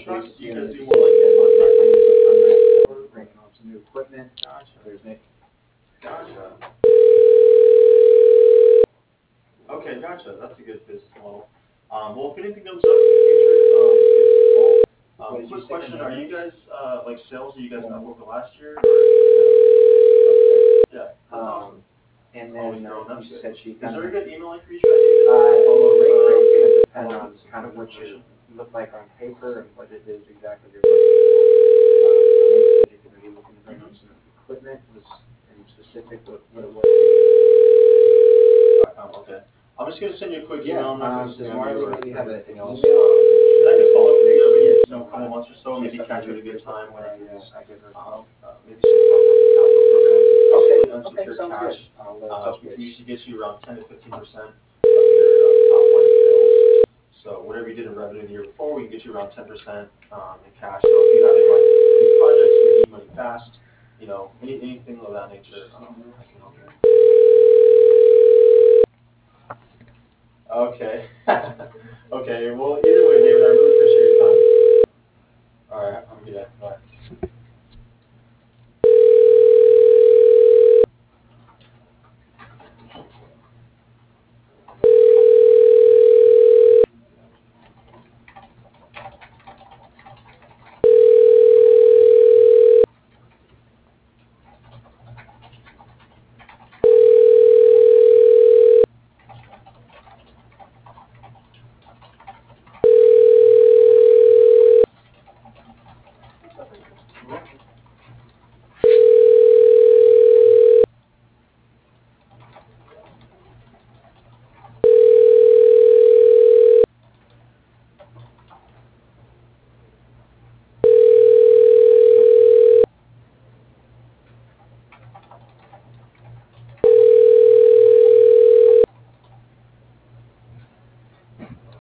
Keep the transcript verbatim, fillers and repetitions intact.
trucks? Do you guys do experience. more like contract? Bringing on some new equipment. Gotcha. There's Nick. Gotcha. Okay, gotcha. That's a good business model. Um, well, if anything comes up in the future, um, give us a call. What Um, did you quick say your question: name Are you is? guys uh, like sales? Are you guys not working last year? Or, Okay. yeah, that's Um, awesome. And Always then growing. uh, you That's good. said she Is kind there a of. good email I can reach back to you Uh, guys? well, rate, rate's gonna depend Follow up on with some kind of what you information. look like on paper and what it is exactly you're looking for. Um, I know you said you're gonna be looking to bring on some equipment, was in specific what, what it was. Dot com, okay. I'm just gonna send you a quick Yeah, email. I'm not gonna um, does spam Marley you or, maybe or have a- anything an else. email? Um, I can follow up with you every you know, Uh, couple months or so, she maybe sent catch me you at a the good time when where I, it is. uh, I give her a Um, call. uh, maybe some help with the capital program. Okay, Basically, okay, unsecured sounds good. cash. I'll, uh, Uh, touch we can base. usually get you around ten to fifteen percent of your uh, top line sales. So whatever you did in revenue the year before, we can get you around ten percent um, in cash. So if you have any like new projects, you need money fast, you know, any, anything of that nature, um, I can help you. Okay. Okay. Well, either way, they